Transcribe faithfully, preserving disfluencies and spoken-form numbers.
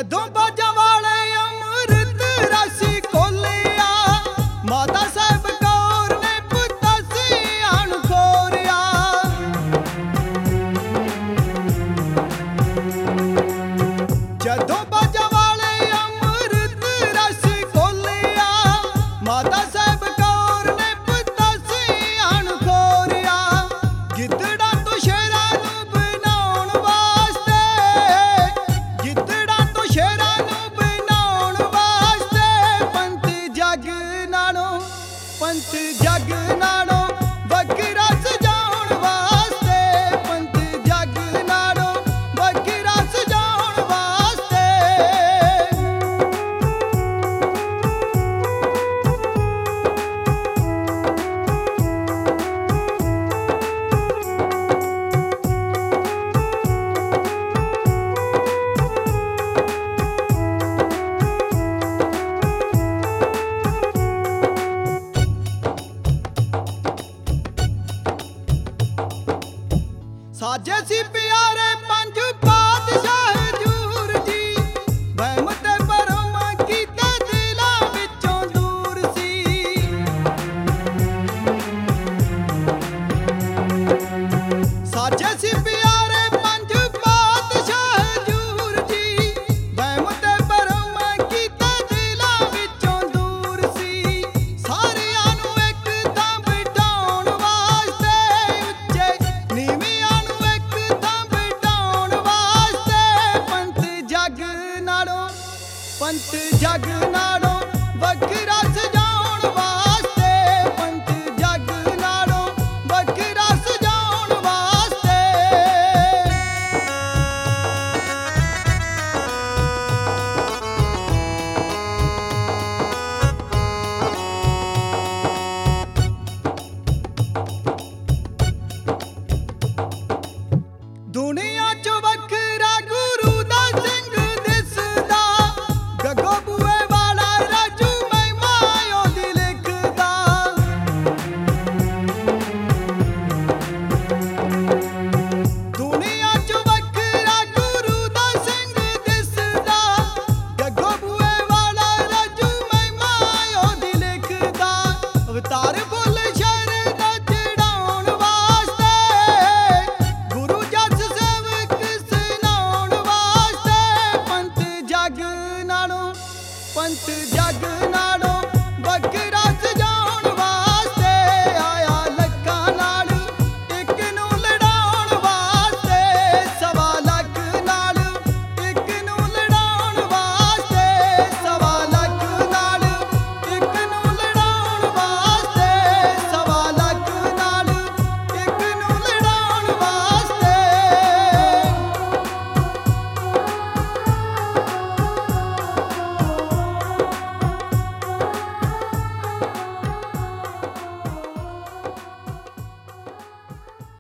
जदों बाजा वाले अमृत रस खोलिया माता साहिब कौर ने पुत्ता सियाण खोरिया। जदों बाजा वाले अमृत रस खोलिया माता साहिब कौर ने पुत्ता सियाण खोरिया। गिद्दड़ा तो शेरा नू बनाउण वास्ते गिद्दड़ा तो शेरा नू बनाउण वास्ते पंत जग नालों पंत जग नालों वखरा सजाउण वास्ते पंत जग नालों वखरा सजाउण वास्ते। साजे सी प्यारे पंज पातशाह हजूर जी वहम ते भरम कीते दिलां विचों दूर सी। साजे सी प्यारे पंज पातशाह हजूर जी वहम ते भरम कीते दिलां विचों दूर सी। सारियां नू इक थां बिठाउण वास्ते उच्चे नीवियां पंत जग नालों वखरा सजाउण वास्ते पंत जग नालों वखरा सजाउण वास्ते। दुनिया च वखरा गुरु दा सिंह दिसदा गगो बुए वाला राजू महिमा ओदी लिखदा। दुनिया च वखरा गुरु दा सिंह दिसदा गगो बुए वाला राजू महिमा ओदी लिखदा। अवतार फुल शहर दा चढ़ाउण वास्ते गुरु जस सेवक सुनाउण वास्ते पंत जग नालों पंत जग नालों